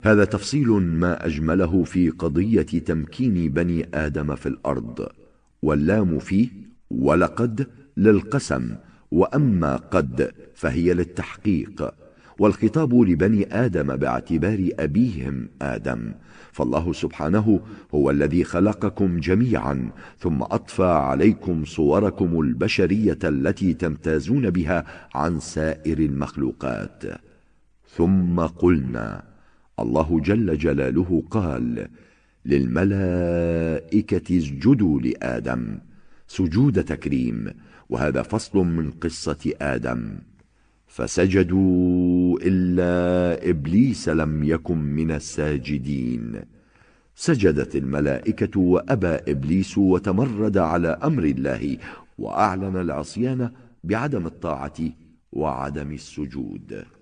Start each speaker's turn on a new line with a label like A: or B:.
A: هذا تفصيل ما أجمله في قضية تمكين بني آدم في الأرض، واللام فيه ولقد للقسم، وأما قد فهي للتحقيق، والخطاب لبني آدم باعتبار أبيهم آدم، فالله سبحانه هو الذي خلقكم جميعا ثم أطفى عليكم صوركم البشرية التي تمتازون بها عن سائر المخلوقات. ثم قلنا، الله جل جلاله قال للملائكة اسجدوا لآدم سجود تكريم، وهذا فصل من قصة آدم، فسجدوا إلا إبليس لم يكن من الساجدين. سجدت الملائكة وأبى إبليس وتمرد على أمر الله، وأعلن العصيان بعدم الطاعة وعدم السجود.